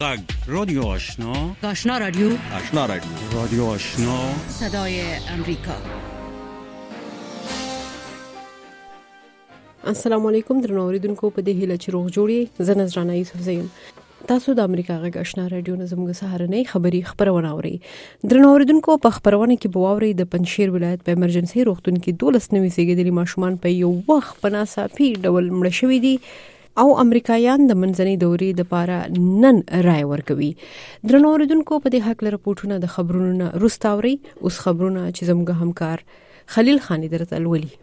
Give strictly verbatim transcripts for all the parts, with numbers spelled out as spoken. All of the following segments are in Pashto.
غږ رادیو آشنا آشنا رادیو آشنا رادیو رادیو آشنا صدای امریکا. السلام علیکم درنو اوریدونکو، په دې هیله چې روغ جوړی. زه نذرانه یوسف زیم. تاسو د امریکا غږ آشنا رادیو نظمګه سهارنۍ خبری خبرونه اورئ. درنو اوریدونکو، په خبرونه کې بواوري د پنځشیر ولایت په امرجنسي روغتون کې دولس نوي زیږیدلي ماشومان په یو وخت په ناڅاپي ډول مړه شوي دي او امریکایان د منځنۍ دورې د پاره نن رای ورکوي. درنو اوریدونکو، په دې حق لپاره راپورټونه د خبرونو رستاوري اوس خبرونه چې زموږ همکار خلیل خان درته لولي.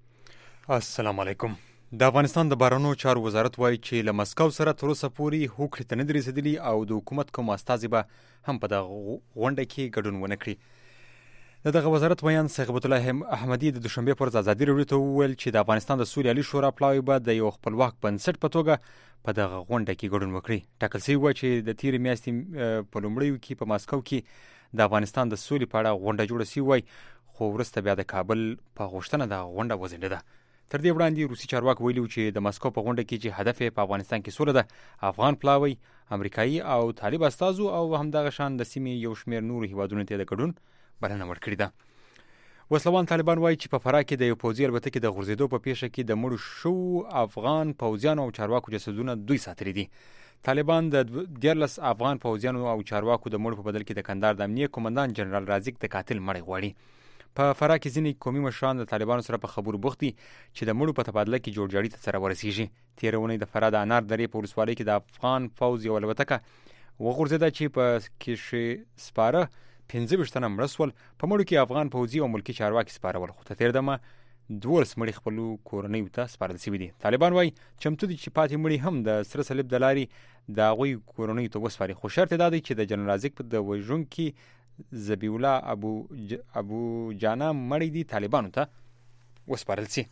السلام علیکم. د افغانستان د بهرنیو چارو وزارت وایي چې له مسکو سره تر اوسه پورې هوکړې ته نه دي رسېدلي او د حکومت کوم استازي به هم په دغه غونډه کې ګډون ونه کړي. د دغه وزارت ویان صیغبت الله احمدي د دوشنبې پر ورځ ازادي راډیو ته وویل چې د افغانستان د سولې عالي شورا پلاوی به د یو خپلواک بنسټ په توګه په دغه غونډه کې ګډون وکړي. ټاکل شوي وه چې د تېرې میاشتې په لومړیو کې په ماسکو کې د افغانستان د سولې په اړه غونډه جوړه شوې وای، خو وروسته بیا د کابل په غوښتنه دغه غونډه وځنډېده. تر دې وړاندې روسي چارواکو ویلي چې د مسکو په غونډه کې چې هدف په افغانستان کې سوله ده، افغان پلاوی، امریکایي او طالب استازو او همدغه شان د سیمې یو شمېر نورو هیوادونو ته د ګډون بلنه ورکړې ده. وسلوان طالبان وایي چې په فراه کې د یو پوځي الوتکې د غورځېدو په پیښه کې د مړو شوو افغان پوځیانو او چارواکو جسدونه دوی ساتلي دي. طالبان د دیارلس افغان پوځیانو او چارواکو د مړو په بدل کې د کندهار د امنیه قومندان جنرال رازق د قاتل مړی غواړي. په فراه کې ځینې قومي مشران د طالبانو سره په خبرو بوخت دي چې د مړو په تبادله کې جوړجاړي ته سره ورسیږي. تېره اونۍ د فراه د انار درې په ولسوالۍ کې د افغان پوځ یوه الوتکه وغورځېده چې په کې سپاره پنځه ویشت تنه مړه سول. په مړو کې افغان پوځي او ملکي چارواکي سپارول، خو تر تېر دمه دولس مړي خپلو کورنیو ته سپارل شوي دي. طالبان وایي چمتو دي چې پاتې مړي هم د سره صلیب د لارې د هغوی کورنیو ته وسپاري، خو شرط یې دا دی چې د جنرال رازق د وژونکي زبی الله ابو ج... ابو جانا مړی دی طالبانو ته وسپارل سي.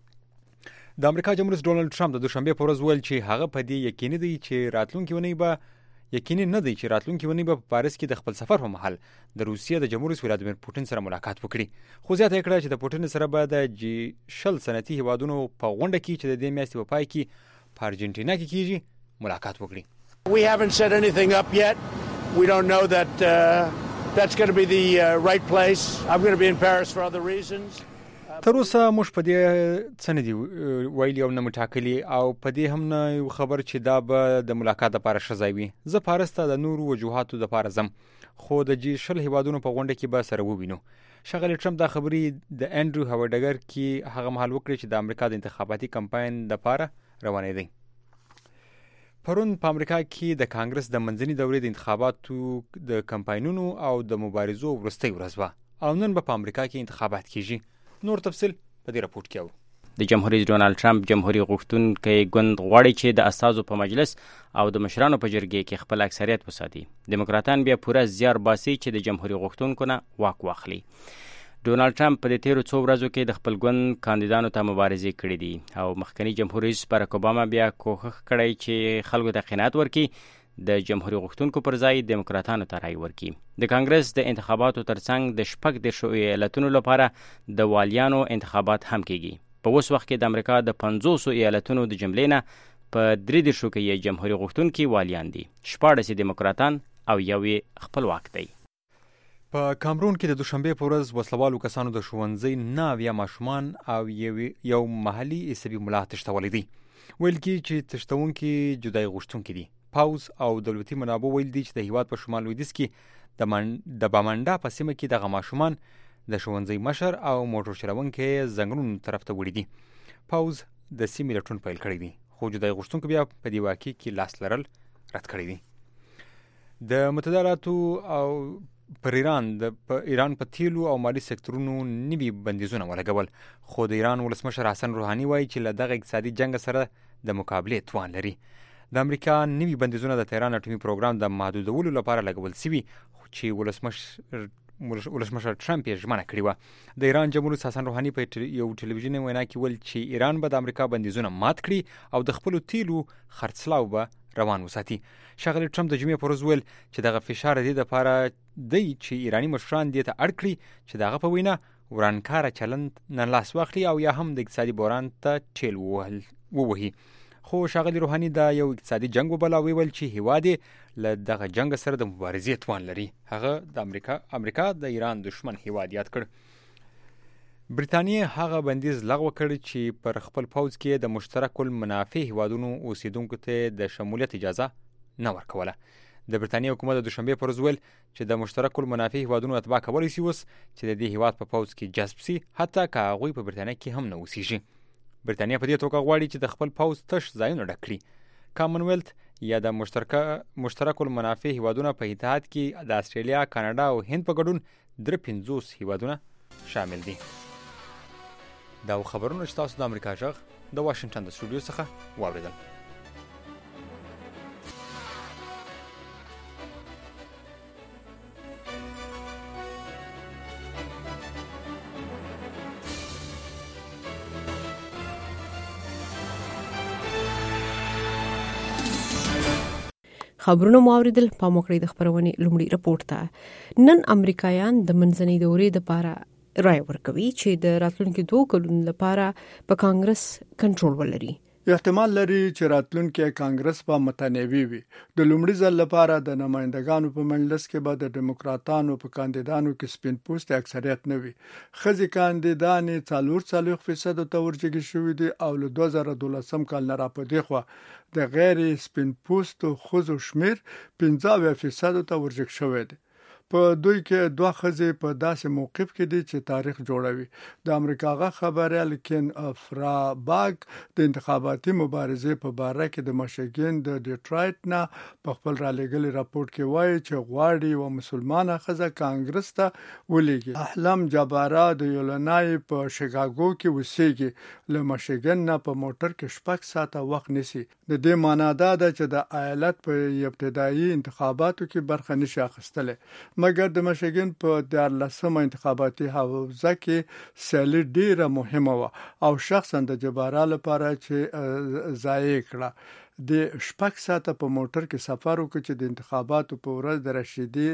د امریکا جمهور رئیس ډونالد ټرمپ د دوشنبې په ورځ ویل چې هغه په دې یقیني دی چې راتلونکي ونی به یقیني نه دی چې راتلونکي ونی به په پاریس کې د خپل سفر په مهال د روسیې د جمهور رئیس ولادیمیر پوتین سره ملاقات وکړي. خو زیاته کړه چې د پوتین سره به د جی شل سنتي هیوادونو په غونډه کې چې د دې میاشتې په پای کې په ارجنټینا کې کیږي ملاقات وکړي. We haven't set anything up yet. We don't know that uh... That's going to be the uh, right place. I'm going to be in Paris for other reasons. تر اوسه موږ په دې څه نه دي ویلي او نه مټاکلي او په دې هم نه یو خبر چې دا به د ملاقات لپاره ښه ځای وي. زه پاریس ته د نورو وجوهاتو دپاره ځم، خو د جي شل هیوادونو په غونډه کې به سره ووینو. ښاغلی ټرمپ دا خبرې د انډریو هوایي ډګر کې هغه مهال وکړې چې د امریکا د انتخاباتي کمپاین دپاره روانېدی. پرون په امریکا کې د کانګرس د منځنۍ دورې د انتخاباتو د کمپاینونو او د مبارزو وروستۍ ورځ وه او نن به په امریکا کې انتخابات کیږي. نور تفصیل په دې راپورټ کې اورو. د جمهور رئیس ډونالد ټرمپ جمهوریت غوښتونکی ګوند غواړي چې د استازو په مجلس او د مشرانو په جرګې کې خپل اکثریت وساتي. دیموکراتان بیا پوره زیار باسي چې د جمهوریت غوښتونکو نه واک واخلي. ډونالد ټرمپ په دې تیرو څو ورځو کې د خپل ګوند کاندیدانو ته مبارزې کړې دي او مخکنی جمهور رئیس باراک اوباما بیا کوښښ کړی چې خلکو ته قناعت ورکړي د جمهوریت غوښتونکو پر ځای دیموکراتانو ته رای ورکړي. د کانګرس د انتخاباتو ترڅنګ د شپږ دېرشو ایالتونو لپاره د والیانو انتخابات هم کیږي. په اوس وخت کې د امریکا د پنځوسو ایالتونو د جملې نه په درې دېرشو کې یې جمهوریت غوښتونکي والیان دي، شپاړس یې دیموکراتان او یو یې خپلواک دی. په کامرون کې د دوشنبې په ورځ وسلوالو کسانو د ښوونځي نه اویا ماشومان او یو محلي عیسوي ملا تښتولی دی. ویل کېږي چې تښتونکي جدایي غوښتونکي دي. پوځ او دولتي منابعو ویل دي چې د هیواد په شمال لویدیځ کې د من... د بامنډا په سیمه کې دغه ماشومان د ښوونځي مشر او موټر چلوونکی زنګنونو طرف ته وړي دي. پوځ د سیمې لټون پیل کړی دی، خو جدایي غوښتونکو بیا په دې واقعې کې لاس لرل رد کړی دي. د متداراتو او پر ایران د ایران په تیلو او مالی سکتورونو نوي بندیزونه ولګول، خو د ایران ولسمشر حسن روحاني وایي چې له دغه اقتصادي جنګ سره د مقابلې توان لري. د امریکا نوي بندیزونه د تهران اټومي پروګرام د محدودولو لپاره لګول شوي چې ولسمشر ولسمشر ټرمپ یې ژمنه کړې وه. د ایران جمهور رئیس حسن روحاني په یو ټلویزیوني وینا کې ویل چې ایران به د امریکا بندیزونه مات کړي او د خپلو تیلو خرڅلاو به روان وساتي. ښاغلی ټرمپ د جمعې په ورځ ویل چې دغه فشار دې دپاره دی چې ایراني مشران دې ته اړ کړي چې د هغه په وینا ورانکاره چلند نه لاس واخلي او یا هم د اقتصادي بحران ته ټیل ووهي. خو ښاغلي روحاني دا یو اقتصادي جنگ وباله، ویل چې هیواد یې له دغه جنگ سره د مبارزې توان لري. هغه د امریکا امریکا د ایران دشمن هیواد یاد کړ. برټانیې هغه بندیز لغوه کړ چې پر خپل پوځ کې د مشترک المنافع هیوادونو اوسیدونکو ته د شمولیت اجازه نه ورکوله. د برټانیې حکومت د دوشنبې پر ورځ ویل چې د مشترک المنافع هیوادونو اتباع کولی شي اوس چې د دې هیواد په پوځ کې جذب شي، حتی که هغوی په برټانیه کې هم نه اوسیږي. برټانیه په دې توګه غواړي چې د خپل پوځ تش ځایونه ډک کړي. کامن ویلت یا د مشترک المنافع هیوادونه په اتحاد کې د استرالیا، کاناډا او هند په ګډون درې پنځوس هیوادونه شامل دي. دا خبرونه چې تاسو د امریکا غږ د واشنگټن د سټوډیو څخه واوریدل. خبرونه مو اوریدل. په موکړې د خبرونې لومړی رپورت ته. نن امریکایان د منځنۍ دورې لپاره رای ورکوي چې د راتلونکو دوه کلونو لپاره په کانګرس کنټرول ولري. احتمال لري چې راتلونکي کانګرس په متنوع وي. د لومړي ځل لپاره د نمائندګانو په مجلس کې به د دیموکراتانو په کاندیدانو کې سپین پوست اکثریت نه وي. خځې کاندیدانې څلور څلوېښت فیصد ته ورجګي شوې دي او له دوه زره دولسم کال نه راپدې خو د غیر سپین پوستو ښځو شمیر پنځه اویا فیصد ته ورجګ شوی دی. په دوی کې دوه ښځې په داسې موقف کې دي چې تاریخ جوړوي. د امریکا غا خبريال کین فراباګ د انتخاباتي مبارزې په باره کې د مشیګن د ډیټرایټ نه په خپل رالېګلي راپورټ کې وایي چې غواړي و مسلمانه ښځه کانګرس ته ولېږي. احلام جبارا د یولنای په شیکاګو کې اوسېږي. له مشیګن نه په موټر کې شپږ ساعته وخت نیسي. د دې معنی دا ده چې د ایالت په ابتدایي انتخاباتو کې برخه نشي اخیستلی. مګر د مشیګن په دیارلسمه انتخاباتي حوزه کې سیالي ډیره مهمه وه او شخصا د جبارا لپاره چې ضایع کړه. د شپږ ساعته په موټر کې سفر وکړ چې د انتخاباتو په ورځ د رشیدي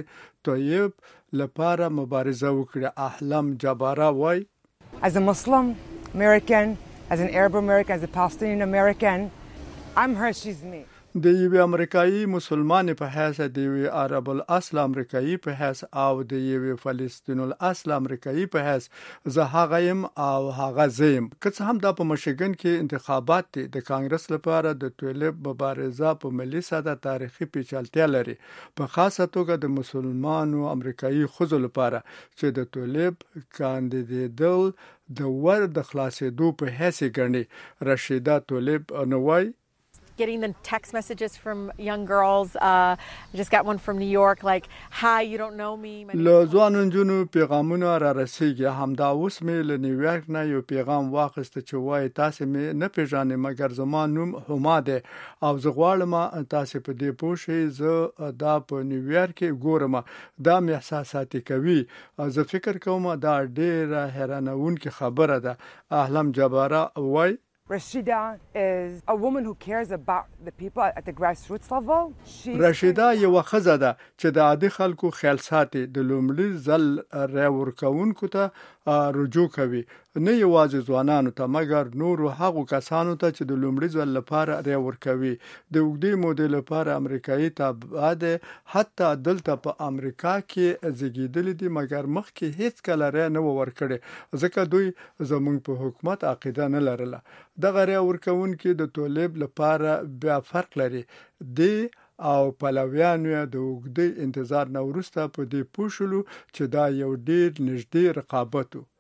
طیب لپاره مبارزه وکړه. احلام جبارا وای As a Muslim American, as an Arab American, as a Palestinian American, I'm her, she's me. د یوې امریکایي مسلمانې په حیث، د یوې عرب الاصل امریکایي په حیث او د یوې فلسطین الاصل امریکایي په حیث زه هغه يم او هغه زم. که څه هم دا په مشیګن کې انتخابات دي، د کانګرس لپاره د ټولپ مبارزه په ملي ساده تاریخي پیچلتیا لري، په خاصه توګه د مسلمانو امریکایي ښځو لپاره چې د ټولپ کاندیدېدل د ور د خلاصېدو په حیث ګڼي. رشیدا ټولپ نوای getting the text messages from young girls. Uh, I just got one from New York like, hi, you don't know me. له ځوانو نجونو پیغامونه را رسیږي. همدا اوس مې له نیویارک نه یو پیغام واخیسته چې وایي تاسو مې نه پیژنئ مګر زما نوم هما دی او زه غواړم تاسو په دې پوه شئ زه دا په نیویارک کې ګورم. دا مې احساساتي کوي. زه فکر کوم دا ډیره حیرانوونکې خبره ده. احلام جبارا وایي Rashida is a woman who cares about the people at the grassroots level. رشیدا یو ښځه ده چې د عادي خلکو خیال ساتي. د لومړي ځل رای ورکوونکو ته رجوع کوي، نه یوازې ځوانانو ته مګر نورو هغو کسانو ته چې د لومړي ځل لپاره رای ورکوي. د اوږدې مودې لپاره امریکایي تابع ده. حتی دلته په امریکا کې زیږیدلي دي مګر مخکې هیڅ کله رای نه ورکړي ځکه دوی زموږ په حکومت عقیده نه لرله. دغه رای ورکوونکي د طالب لپاره بیا فرق لري. دی او پلویان د اوږدې انتظار نه وروسته په دې پوه شولو چې دا یو ډیر نږدې رقابت و.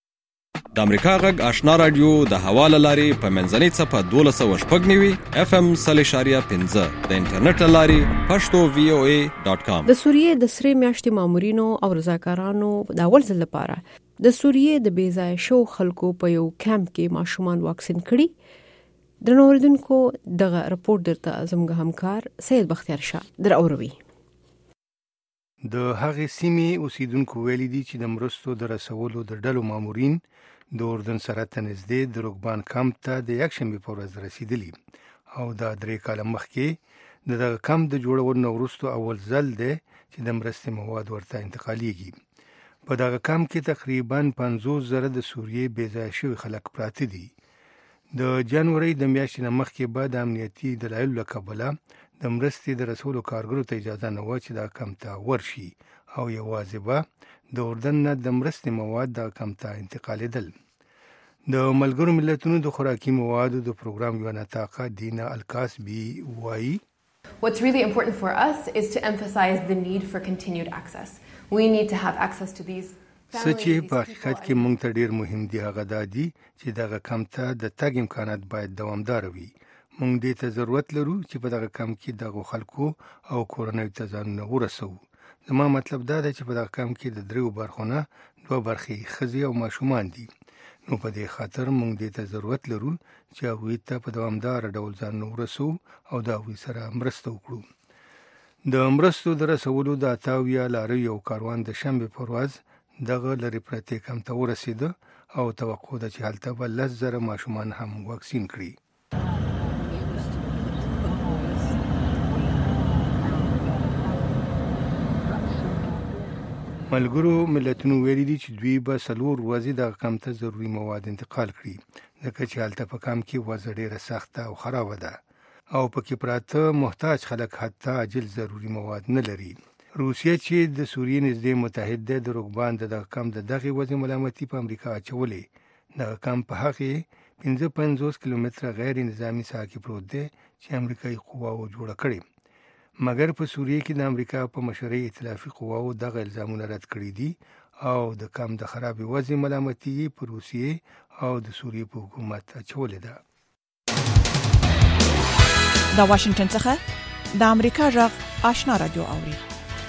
د امریکا غږ آشنا رادیو د حواله لاري په منځنۍ څپه دولس سوه شپږ نوي اف ام صلی شاریه پنځه د انټرنیټ لاري پښتو وی او ای ډاټ کام. د سوریې د سری میاشتې مامورینو او رضاکارانو د اول ځل لپاره د سوریې د بیځای شو خلکو په یو کیمپ کې ماشومان واکسین کړي. درنو اوریدونکو دغه رپورت درته زموږ همکار سید بختیار شاه در اوروي. د هغې سیمې اوسیدونکو ویلي دي چې د مرستو د رسولو د ډلو مامورین د اردن سره ته نږدې د روکبان کمپ ته د یکشنبې په ورځ رسیدلي او دا درې کاله مخکې د دغه کمپ د جوړولو نه وروسته اول ځل دی چې د مرستې مواد ورته انتقالیږي. په دغه کمپ کې تقریبا پنځوس زره د سوریې بې ځایه شوي خلک پراته دي. د جنوري د میاشتې نه مخکې به د امنیتي دلایلو له کبله د مرستې د رسولو کارګرو ته اجازه نه وه چې دا کمپ ته ورشي او یوازې به د اردن نه د مرستې مواد د کمپ ته انتقالېدل. د ملګرو ملتونو د خوراکي موادو د پروګرام یوه نطاقه دینا الکاسبي وایي What's really important for us is to emphasize the need for continued access. We need to have access to these څه چې په حقیقت کې موږ ته ډیر مهم دی هغه دا دی چې دغه کمپ ته د تګ امکانات باید دوامدار وي. موږ دې ته ضرورت لرو چې په دغه کمپ کې دغه خلکو او کورنۍ ته ځانونه ورسوو. زما مطلب دا دی چې په دغه کمپ کې د دریو برخو نه دوه برخې ښځې او ماشومان دي. نو په دې خاطر موږ دې ته ضرورت لرو چې هغوی ته په دوامدار ډول ځانونه ورسوو او د هغوی سره مرسته وکړو. د مرستو د رسولو د اتاویا لارې یو کاروان د شنبې پر ورځ دغه لرې پرتې کمپ ته ورسېده او توقع ده چې هلته به لس زره ماشومان هم واکسین کړي. ملګرو ملتونو ویلي دي چې دوی به څلور ورځې دغه کمپ ته ضروري مواد انتقال کړي ځکه چې هلته په کمپ کې وضع ډېره سخته او خرابه ده او پکې پراته محتاج خلک حتی عاجل ضروري مواد نه لري. روسیه چې د سوریې نږدې متحد دی د روکبان د دغه کمپ د دغې وضع ملامتي په امریکا اچولې. دغه کمپ په هغې پنځه پنځوس کیلومتره غیر نظامي ساحه کې پروت دی چې امریکایي قواو جوړه کړې. مګر په سوریې کې د امریکا په مشرۍ ائتلافي قواو دغه الزامونه رد کړي دي او د کمپ د خرابې وضع ملامتي په روسیې او د سوریې په حکومت اچولې ده. د واشنگټن څخه د امریکا غږ آشنا رادیو اوري.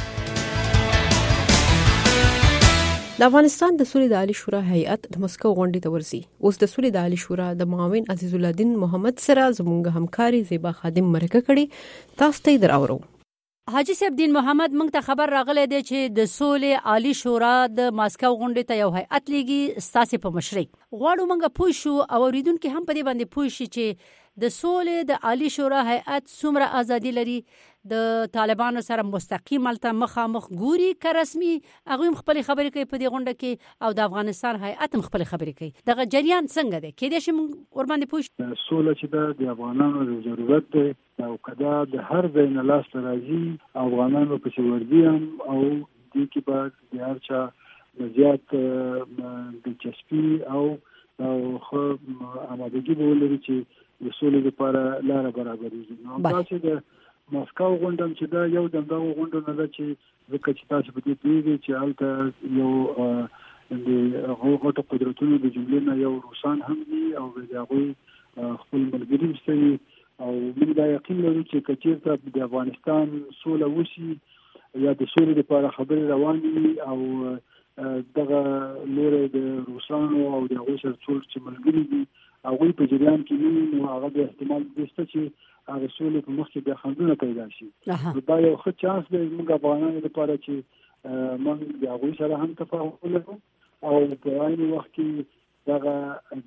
د افغانستان د سولې د عالی شورا هیئت د مسکو غونډې ته ورسي. اوس د سولې د عالی شورا د معاون عزیز الله الدین محمد سره زموږ همکاري زیبا خادم مرکه کړي. تاسو ته دراورو. حاجی صاحب دین محمد موږ ته خبر راغلی دی چې د سولې عالی شورا د ماسکو غونډې ته یو هیئت لیږي ستاسو په مشرۍ. غواړو موږ پوه شو او اوریدونکو هم په دې باندې پوه شي چې د سولې د عالی شورا هیئت څومره ازادي لري، د طالبانو سره مستقیم الته مخامخ ګوري که رسمي هغه هم خپل خبرې کوي په دې غونډه کې او د افغانستان هیئت هم خپل خبرې کوي. دغه جریان څنګه دی؟ کېدای شي موږ ور باندې پوه شو. سوله چې د افغانانو د ضرورت دی او کدا د هر ځای نه لاس راځي افغانانو په څورځي هم او دې کې به د هر چا زیات دلچسپي او او خو آمادګي به ولري چې د سولې لپاره لاره برابرېږي. نو تاسو د ماسکو غونډه چې دا یو دغه غونډه نه ده چې ځکه چې تاسو په دې پیږي چې هلته یو د هغو قدرتونو د جملې نه یو روسان هم دي او د هغوی خپل ملګري مستوي او موږ دا یقین لرو چې که چېرته د افغانستان سوله وشي یا د سولې لپاره خبرې روانې وي او دغه لوری د روسانو او د هغوی سره څوک چې ملګري دي هغوی په جریان کې وي نو هغه د احتمال دسته چې هغه سولې په مخ کې بیا خنډونه پیدا شي. دا یو ښه چانس دی زموږ افغانانو لپاره چې موږ د هغوی سره هم تفاهم ولرو او په عین وخت کې دغه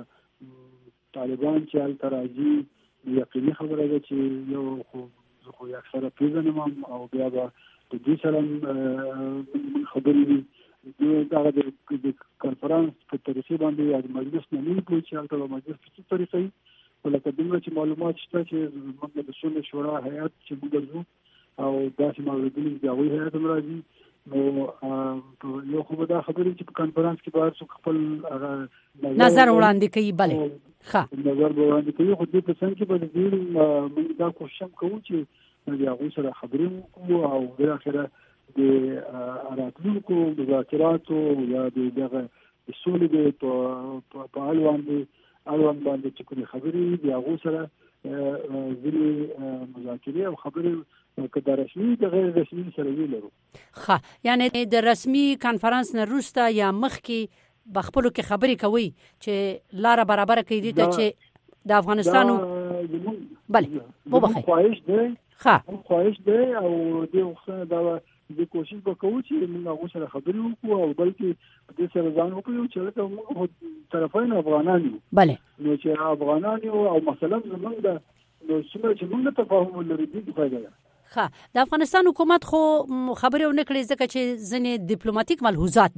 د طالبان چې هلته راځي یقیني خبره ده چې یو خو زه خو یې اکثره پېژنم او بیا به د دوی سره خبرې وي. دغه د کنفرانس په طریقې باندې یا د مجلس نه نه پوه چې هلته به مجلس په څه طریقه وي ولکه دومره چې معلومات شته چې موږ د سولې شورا هیئت چې موږ ځو او داسې معلومات د هغوی هیئت هم راځي نو یو خو به دا خبرې چې په کنفرانس کې به هر څوک خپل نظر وړاندې کوي. بله ښه نظر به وړاندې کوي خو دې په څنګ کې به د دې موږ دا کوشش هم کوو چې د هغوی سره خبرې وکړو او بالاخره د راتلونکو مذاکراتو یا د دغه د سولې په اړوند اړوند باندې چې کومې خبرې د هغو سره ځینې مذاکرې او خبرې که د رسمي د غیر رسمي سره وی لرو. ښه یعنې د رسمي کنفرانس نه وروسته یا مخکې به خپلو کې خبرې کوئ چې لاره برابره کړي دې ته چې د افغانستانو بله وبخئ خواهش دی ښه خواهش دی او دې وختونه دا د کوشش وکړو چې موږ هغوی سره خبرې وکړو او بلکې په دې سره ځان وکړو چې لکه موږ طرفین افغانان یو بله نو چې افغانان یو او مثلا زموږ د نو څومره چې موږ تفاهم ولرو دې فایده ده. ښه د افغانستان حکومت خو خبرې ونه کړې ځکه چې ځینې ډیپلوماټیک ملحوظات دي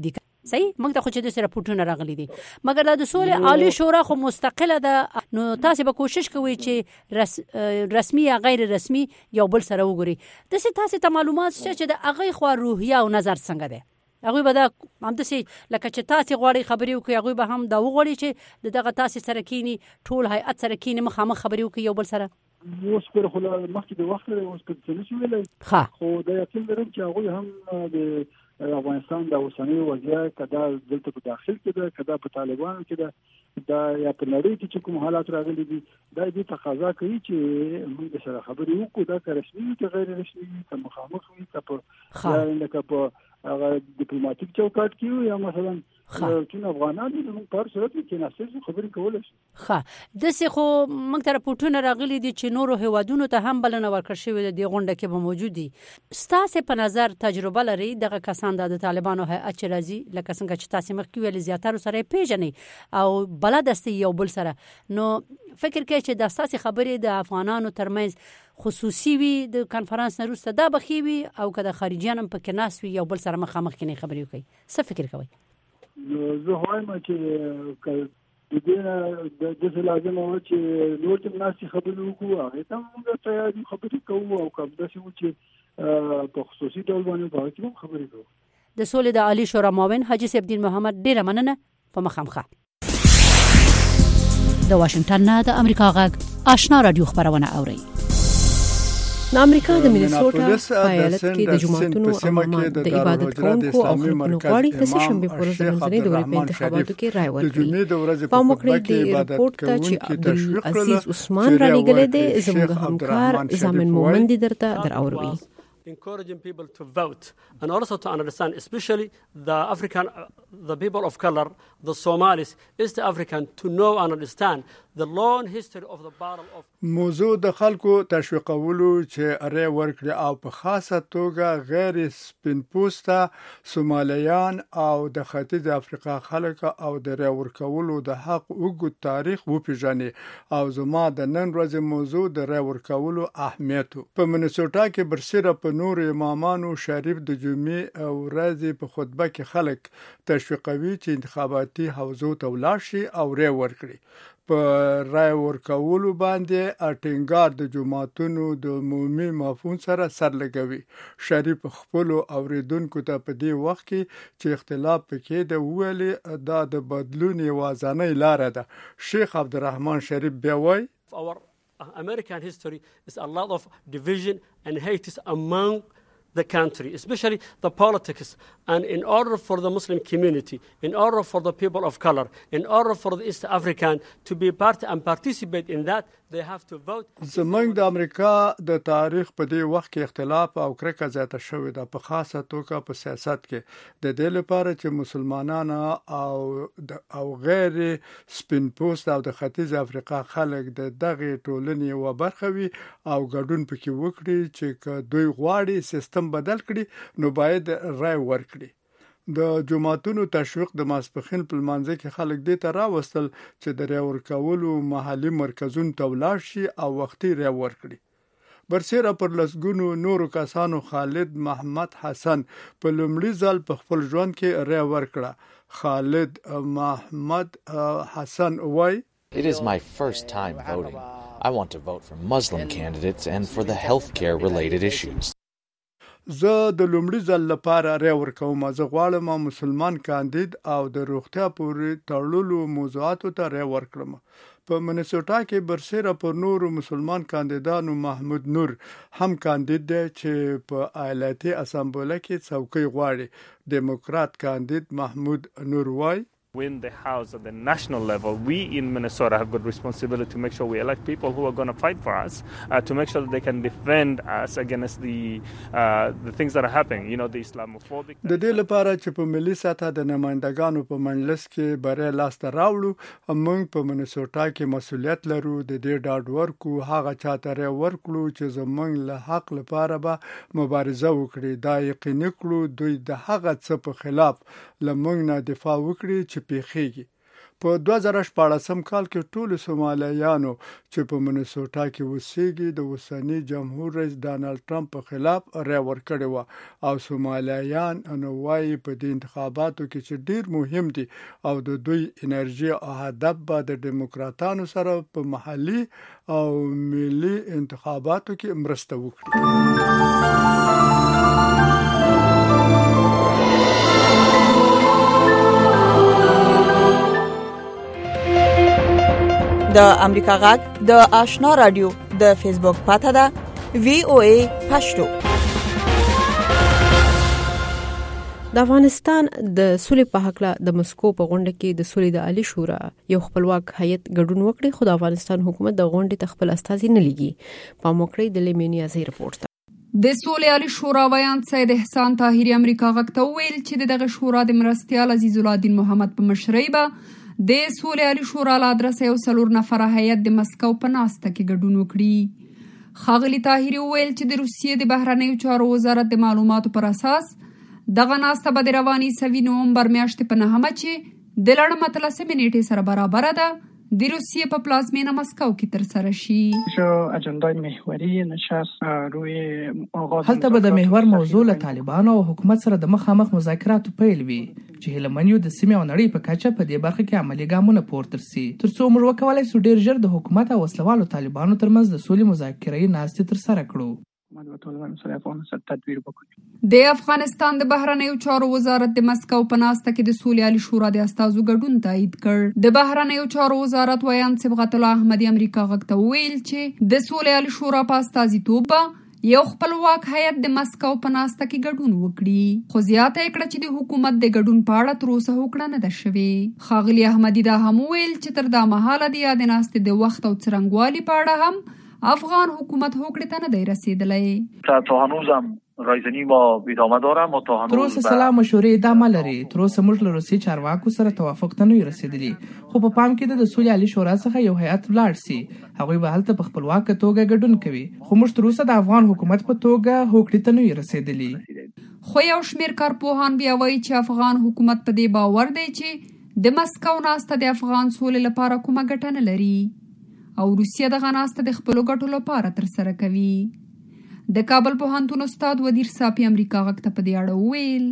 صحیح موږ ته خو چې د سره راپورټونه راغلي دي مګر د سولې عالی شورا خو مستقله ده نو تاسو به کوشش کوئ چې رس رسمي یا غیر رسمي یو بل سره وګوري د څه تاسو ته معلومات شته چې د هغه خو روحیه او نظر څنګه ده هغه به دا هم د سې لکه چې تاسو غواړي خبرې وکړي هغه به هم دا وغواړي چې دغه تاسو سره کینی ټول هیئت سره کینی مخامخ خبرې وکړي یو بل سره اوس پر خو مخکې د وخت اوس په څه نشي ویلای خو د یقین لرم چې هغه هم د افغانستان د اوسنۍ وضعیت کدا دلته په داخل کې ده کدا په طالبانو کې ده دا یا په نړۍ کې چې کوم حالات راغلي دي دا دې تقاضا کوي چې موږ سره خبرې وکړو دا که رسمي وي که غیر رسمي وي که مخامخ وي که په لکه په هغه ډیپلوماټیک چوکاټ کې یا مثلا چې افغانان د پر صورت کې ناسې خبرې کولای شي ښه د څه خو موږ ته راپورټونه راغلي دي چې نورو هیوادونو ته هم بلنه ورکړل شوې ده د غونډه کې به موجود دي ستاسو په نظر تجربه لري دغه کسان د طالبانو هیئت چې راځي لکه څنګه چې تاسو مخکې ویل زیاتره سره پیژني او بلد است یو بل سره نو فکر کوي چې د اساسي خبرې د افغانانو ترمنځ خصوصي وي د کانفرنس نه وروسته دا بخیوي او که د خارجيانو په کې ناس وي یو بل سره مخامخ کې خبرې وکړي څه فکر کوي زه وایم چې د دې د دې لازم او چې نور تم ناس خبرې وکړو هغه ته موږ ته یې خبرې کوو او کوم د څه چې په خصوصي ډول باندې په کې خبرې کوو د سولې د عالی شورا معاون حاجی سیفالدین محمد ډیره مننه په مخامخه د واشنگټن نه د امریکا غږ آشنا رادیو خبرونه اوري د امریکا د مینیسوټا په ایالت کې د جماعتونو امامات د عبادت کوونکو او خلکو غواړي د سشنبه پر ورځ د منځنۍ دورې په انتخاباتو کې رائے ورکړي په موکړې د رپورت ته چې عبدالعزیز عثمان را لګلې ده زموږ همکار زامن مومند درته دراوروي encouraging people to vote and also to understand, especially the African, uh, the people of color, the Somalis, East African, to know and understand the long history of the battle of. موضوع د خلکو تشویقولو چې اره ورکړي او په خاصه توګه غیر سپین پوسته سومالیان او د ختیځ افریقا خلک او د اره ورکولو د حق وګړو تاریخ وپیژني او زما د نن ورځې موضوع د اره ورکولو اهمیت په منیسوټا کې برسره په نور امامانو شریف د جمعې او ورځې په خطبه کې خلک تشویقوي چې انتخاباتي حوزو ته ولاړ شي او اره ورکړي په رای ورکولو باندې اټینګار د جماعتونو د عمومي مفهوم سره سر لګوي شریف خپل اوریدونکو ته په دې وخت کې چې اختلاف پکې د ویلي دا د بدلون یوازنۍ لار ده شیخ عبدالرحمن شریف بیا وایي Our American history is a lot of division and hate among the country, especially the politics. And in order for the Muslim community, in order for the people of color, in order for the East African to be part and participate in that, they have to vote. زمونږ د امریکا د تاریخ په دې وخت کې اختلاف او کرکه زیاته شوې ده په خاصه توګه په سیاست کې د دې لپاره چې مسلمانان او او غیر سپین پوست او د ختیځ افریقا خلک د دغه ټولنې و برخه وي او ګډون پکې وکړي چې دوی غواړي سیستم بدل کړي نو باید رای ورکړي د جماعتونو تشویق د ماسپخین په منځ کې خلک دې ته راوستل چې د رای ورکولو محلي مرکزونو ته ولاړ شي او وختي رای ورکړي برسره پر لسګونو نورو کسانو خالد محمد حسن په لومړي ځل په خپل ژوند کې رای ورکړه خالد محمد حسن وای It is my first time voting. I want to vote for Muslim candidates and for the healthcare related issues. زه د لومړي ځل لپاره رای ورکوم زه غواړم مسلمان کاندید او د روغتیا پورې تړلو موضوعاتو ته رای ورکړم په منیسوټا کې برسره پر نورو مسلمان کاندیدانو محمود نور هم کاندید دی چې په ایالتي اسامبله کې څوکۍ غواړي دیموکرات کاندید محمود نور وای win the House at the national level, we in Minnesota have got responsibility to make sure we elect people who are going to fight for us, uh, to make sure that they can defend us against the uh, the things that are happening, you know, the Islamophobic. د دې لپاره چې په ملي سطح د نمائندګانو په مجلس کې بری لاس ته راوړو موږ په منیسوټا کې مسؤلیت لرو د دې ډاډ ورکو هغه چاته رای ورکړو چې زموږ له حق لپاره به مبارزه وکړي دا یقیني کړو دوی د هغه څه په خلاف لمونږ نه دفاع وکړي چې پیخیږي په دوه زره شپاړسم کال کې ټول سومالیانو چې په منیسوټا کې اوسېږي د اوسني جمهور رئیس ډانلډ ټرمپ په خلاف رای ورکړې وه او سومالیان نو وايي په دې انتخاباتو کې چې ډیر مهم دي او د دوی انرژي او هدف به د دیموکراتانو سره په محلي او ملي انتخاباتو کې مرسته وکړي. د امریکا غږ د آشنا رادیو د فیسبوک پاته ده وی او ای پښتو. د افغانستان د سولې په حق د مسکو په غونډه کې د سولې د عالی شورا یو خپلواک هیئت ګډون وکړي خو د افغانستان حکومت د غونډې تخپل استازي نه لګي. په موکړې د لیمینیا زی رپورت د سولې عالی شورا ویان سید احسان طاهری امریکا غږ ته ویل چې دغه شورا د مرستیال عزیز الله الدین محمد په مشرۍ به د سولې عالی شورا له ادرسه یو څلور نفره هیئت د مسکو په ناسته کې ګډون وکړي. ښاغلي طاهری ویل چې د روسیې د بهرنیو چارو وزارت د معلوماتو پر اساس دغه ناسته به د رواني سوي نومبر میاشتې په نهمه چې د لړ متلسمې نیټې سره برابر ده د روسیې په پلازمینه مسکو کې تر سره شي. هلته به د محور موضوع له طالبانو او حکومت سره د مخامخ مذاکراتو پیل وي چې هلمنیو د سیمې او نړۍ په کچه په دې برخه کې عملي ګامونه پورته سي ترڅو موږ وکولای شو ډیر ژر د حکومت او وسلوالو طالبانو ترمنځ د سولې مذاکرې ناستې تر سره کړو. د افغانستان د بهرنیو چارو وزارت د مسکو په ناسته کې د سولې عالی شورا د استازو ګډون تایید کړ. د بهرنیو چارو وزارت ویان صبغت الله احمدی امریکا غږ ته ویل چې د سولې عالی شورا په استازیتوب یو خپلواک هیئت د مسکو په ناسته کې ګډون وکړي خو زیاته کړه چې د حکومت د ګډون په اړه تر اوسه هوکړه نه ده شوې. ښاغلي احمدی دا هم ویل چې تر دا مهاله د یاد ناستې د وخت او څرنګوالي په اړه هم افغان حکومت هوکړې ته نه دی رسیدلی. تا هنوزم رایزنی ما ادامه دارم و تا هنوز تر اوسه سلام مشورې ادامه لري. تر اوسه موږ له روسي چارواکو سره توافق ته نه رسیدلی خو په پام کې د سولې عالی شورا څخه یو هیئت ولاړ سي هغوی به هلته په خپلواک توګه ګډون کوي خو موږ تر اوسه د افغان حکومت په توګه هوکړې ته نه رسیدلی. خو یو شمېر کارپوهان بیا وایي چې افغان حکومت په دې باور دی چې د مسکو ناسته د افغان سولې لپاره کومه ګټه نه لري او روسیه دغه ناسته د خپلو ګټو لپاره ترسره کوي. د کابل پوهنتون استاد ودیر صافي امریکا غږ ته په دې اړه وویل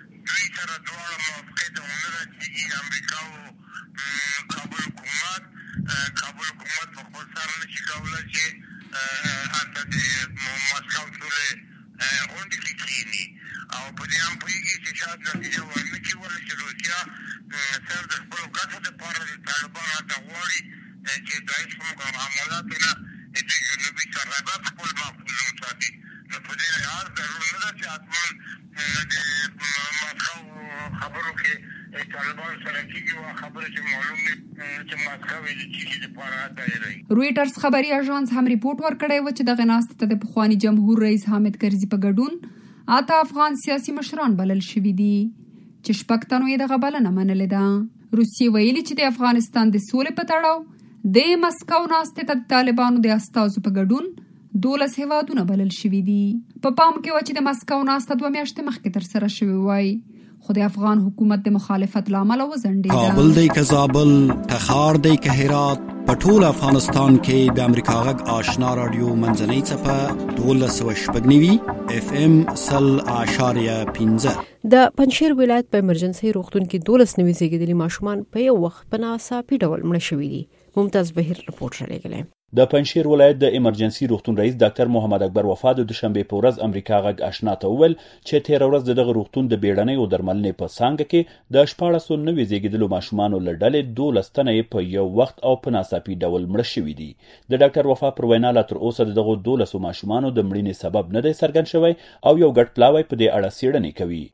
رویټرز خبري اژانس هم ریپورت ورکړی و چې دغه ناستې ته د پخواني جمهور رئیس حامد کرزي په ګډون اته افغان سیاسي مشران بلل شوي دي چې شپږ تنو یې دغه بلنه منلې ده. روسیې ویلي چې د افغانستان د سولې په تړاو د مسکو ناستې ته د طالبانو د استازو په ګډون دولس هیوادونه بلل شوي دي. په پام کې و چې د مسکو ناسته دوه میاشتې مخکې تر سره شوې وای خو د افغان حکومت د مخالفت لامل وزنډېده. کابل دی که زابل، تخار دی که هرات، په ټول افغانستان کې د امریکا غږ آشنا رادیو منځنۍ څپه دولس سوه شپږ نوي اف ام سل اعشاریه پنځه. د پنجشیر ولایت په ایمرجنسي روغتون کې دولس نوي زیږیدلي ماشومان په یو وخت په ناڅاپي ډول مړه شوي دي. ممتاز بهیر رپورټ راغلی. د پنجشیر ولایت د ایمرجنسي روغتون رئیس ډاکټر محمد اکبر وفا د دوشنبه په ورځ امریکا غږ آشنا ته وویل چې تیر ورځ دغه روغتون د بیړنۍ او درملنې په څانګه کې د شپاړسو نوي زیږیدلو ماشومانو له ډلې دولس تنه په یو وخت او په ناڅاپي ډول مړه شوي دي. د ډاکټر وفا پر وینا لا تر اوسه دغه دولسو ماشومانو د مړینې سبب نه دی څرګند شوی او یو ګډ پلاوی په دې اړه څېړنې کوي.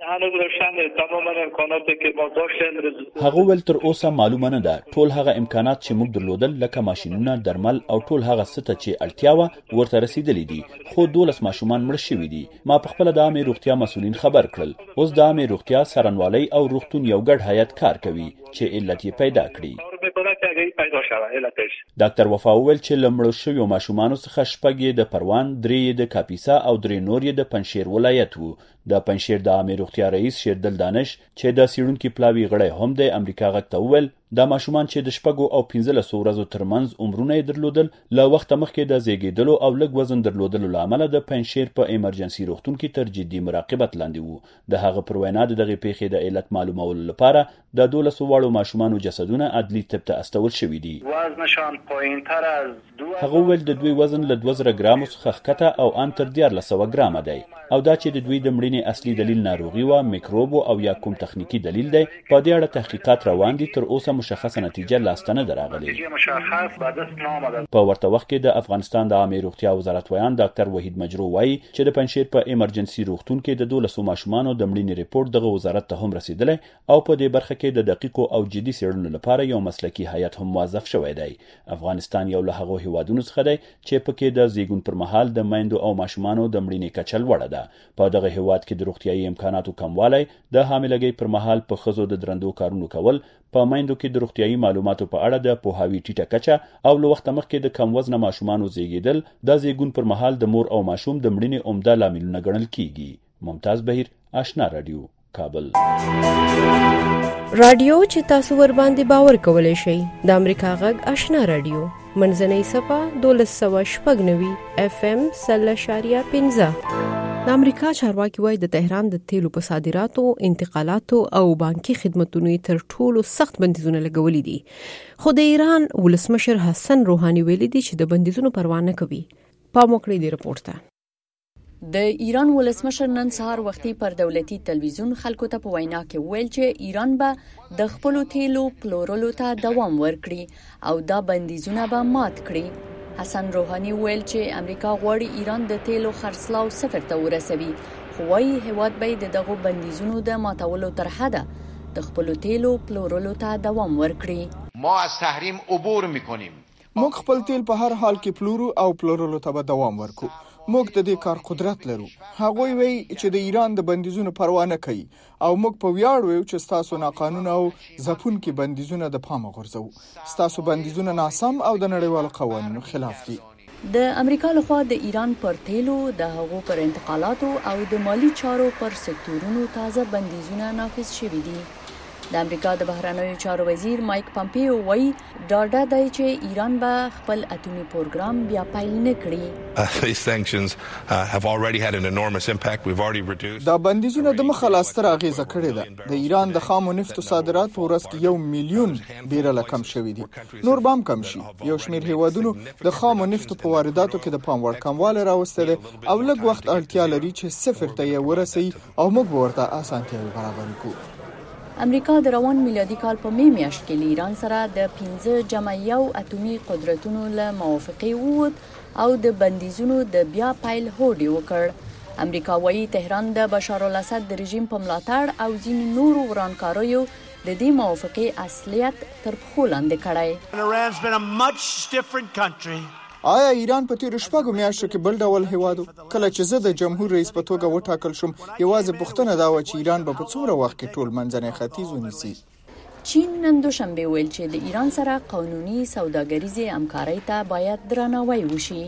هغه ول تر اوسه معلومه نه ده ټول هغه امکانات چې موږ درلودل لکه ماشینونه، درمل او ټول هغه څه چې اړتیا وه ورته رسیدلې دي خو دولس ماشومان مړه شوي دي. ما په خپله د عامې روغتیا مسؤلین خبر کړل. اوس د عامې روغتیا څارنوالۍ او روغتون یو ګډ هیئت کار کوي چې علت یې پیدا کړي. ډاکټر وفا وویل چې له مړو شویو ماشومانو څخه شپږ یې د پروان، درې یې د کاپیسا او درې نور یې د پنجشیر ولایت وو. د پنجشیر د عامې روغتیا رئیس شیردل دانش چې د څېړونکي پلاوي غړی هم د امریکا غږ ته وویل دا ماشومان چې د شپږو او پنځلسو ورځو ترمنځ عمرونه یې درلودل له وخته مخکې د زیږیدلو او لږ وزن درلودلو له امله د پنجشیر په ایمرجنسي روغتون کې تر جدي مراقبت لاندې وو. د هغه پر وینا د دغې پیښې د علت معلومولو لپاره د دولسو واړو ماشومانو جسدونه عدلي طب ته استول شوي دي. وزنشان پایین‌تر از هغه وویل د دوی وزن له دوه زره ګرامو څخه ښکته او ان تر دیارلس سوه ګرامه دی او دا چې د دوی د مړینې اصلي دلیل ناروغي وه، میکروب او یا کوم تخنیکي دلیل دی، په دې اړه تحقیقات روان دي. تر اوسه مشخصه نتیجه لاسته نه ده راغلې. په ورته وخت کې د افغانستان د عامې روغتیا وزارت ویان ډاکټر وحید مجرو وایي چې د پنجشیر په ایمرجنسي روغتون کې د دولسو ماشومانو د مړینې ریپورت دغه وزارت ته هم رسیدلی او په دې برخه کې د دقیقو او جدي څېړنو لپاره یو مسلکي هیئت هم موظف شوی دی. افغانستان یو له هغو هیوادونو څخه دی چې پکې د زیږون پر مهال د میندو او ماشومانو د مړینې کچه لوړه ده. په دغه هیواد کې د روغتیايي امکاناتو کموالی، د حاملګۍ پر مهال په ښځو د درندو کارونو کول، په میندو کې د روغتیايي معلوماتو په اړه د پوهاوي ټیټه کچه او له وخته مخکې د کم وزنه ماشومانو زیږیدل د زیږون پر مهال د مور او ماشوم د مړینې عمده لاملونه ګڼل کیږي. ممتاز بهیر، آشنا رادیو، کابل. رادیو چې تاسو ور باندې باور کولای شئ د امریکا غږ آشنا رادیو منځنۍ صفه دولس سوه شپږ نوي اف ام سل اشاریه پنځه. د امریکا چارواکي وایي د تهران د تیلو په صادراتو، انتقالاتو او بانکي خدمتونو تر ټولو سخت بندیزونه لګولي دي. خو د ایران ولسمشر حسن روحاني ویلي دي چې د بندیزونو پروا نه کوي. پام وکړئ د رپورټ ته. د ایران ولسمشر نن سهار وختي پر دولتي تلویزیون خلکو ته په وینا کې ویل چې ایران به د خپلو تیلو پلورلو ته دوام ورکړي او دا بندیزونه به مات کړي. حسن روحاني ویل چې امریکا غواړي ایران د تیلو خرڅلاو صفر ته ورسوي، خو وايي هیواد به د دغو بندیزونو د ماتولو تر حده د خپلو تیلو پلورلو ته دوام ورکړي. ما از تحریم عبور میکنیم. موږ خپل تیل په هر حال کې پلورو او پلورلو ته به دوام ورکو. موږ د دې کار قدرت لرو. هغوی وایي چې د ایران د بندیزونو پروا نه کوي او موږ په ویاړ وایو چې ستاسو ناقانونه او ځپونکي بندیزونه د پامه غورځوو. ستاسو بندیزونه ناسم او د نړیوالو قوانینو خلاف دي. د امریکا لخوا د ایران پر تیلو، د هغو پر انتقالاتو او د مالی چارو پر سکتورونو تازه بندیزونه نافذ شوي دي. د امریکا د بهرنیو چارو وزیر مایک پامپیو وایي ډاډه دی چې ایران به خپل اټومي پروګرام بیا پیل نه کړي. دا بندیزونه د مخه لا ستره اغیزه کړې ده. د ایران د خامو نفتو صادرات په ورځ کې یو میلیون بیرله کم شوي دي. نور به هم کم شي. یو شمېر هیوادونو د خامو نفتو په وارداتو کې د پام وړ کموالی راوستی دی او لږ وخت اړتیا لري چې صفر ته یې ورسوي او موږ به ورته اسانتیاوې برابرې کړو. امریکا د روان میلادي کال په می میاشت کې له ایران سره د پنځه جمع یو اټومي قدرتونو له موافقې ووت او د بندیزونو د بیا پیل هوډ وکړ. امریکا وايي تهران د بشار الاسد د رژیم په ملاتړ او ځینو نورو ورانکاریو د دې موافقې اصلیت تر پښو لاندې کړی. آیا ایران په تیرو شپږو میاشتو کې بل ډول هیواد کله چې زه د جمهور رئیس په توګه وټاکل شوم یوازې پوښتنه دا و چې ایران به په څومره وخت کې ټول منځنی ختیځ ونیسي؟ چین نن دوشنبه ویل چې د ایران سره قانوني سوداګریزې همکارۍ ته باید درناوی وشي.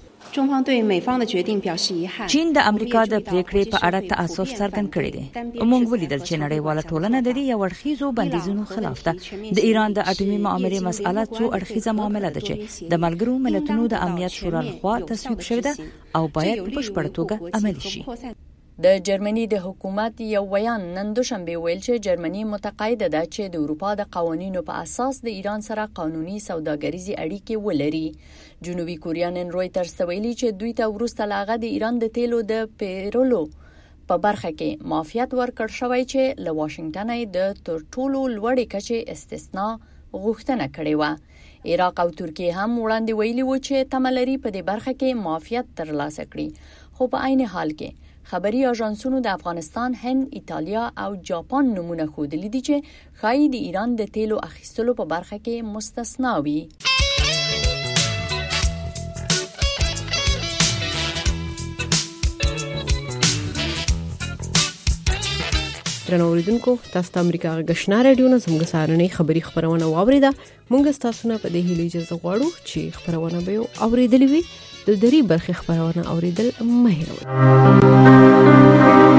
چین د امریکا د پریکړې په اړه تاسف څرګند کړی دی. موږ ولیدل چې نړیواله ټولنه د دې یو اړخیزو بندیزونو خلاف ده. د ایران د اټومي معاملې مسأله څو اړخیزه معامله ده چې د ملګرو ملتونو د امنیت شورا لخوا تصویب شوې ده او باید په بشپړه توګه عملي شي. د جرمني د حکومت یو بیان نن دوشنبه ویل چې جرمني متقاعده ده چې د اروپا د قوانینو په اساس د ایران سره قانوني سوداګریزي اړیکې ولري. جنوبي کوریا نن رويټرز ته ویلي چې دوی ته وروسته لاغه د ایران د تیلو د پیرولو په برخه کې معافیت ورکړ شوی چې له واشنگټن د تر ټولو لوړې کچې استثناء غوښتنه کړې و. عراق او ترکیه هم وړاندې ویلي و چې تمه لري په دې برخه کې معافیت ترلاسه کړي، خو په عین حال کې خبري اژانسونو د افغانستان، هند، ایتالیا او جاپان نمونه ښودلي دي چې ښایي د ایران د تیلو اخیستلو په برخه کې مستثنا وي. درنو اوریدونکو، تاسو د امریکا غږ آشنا رادیو نه زموږ سهارنۍ خبری خبرونه واوریده. موږ تاسو نه په دې هیله اجازه غواړو چې خبرونه به اوریدلې وي. د دری برخه خبرونه اوریدل مه هېروئ.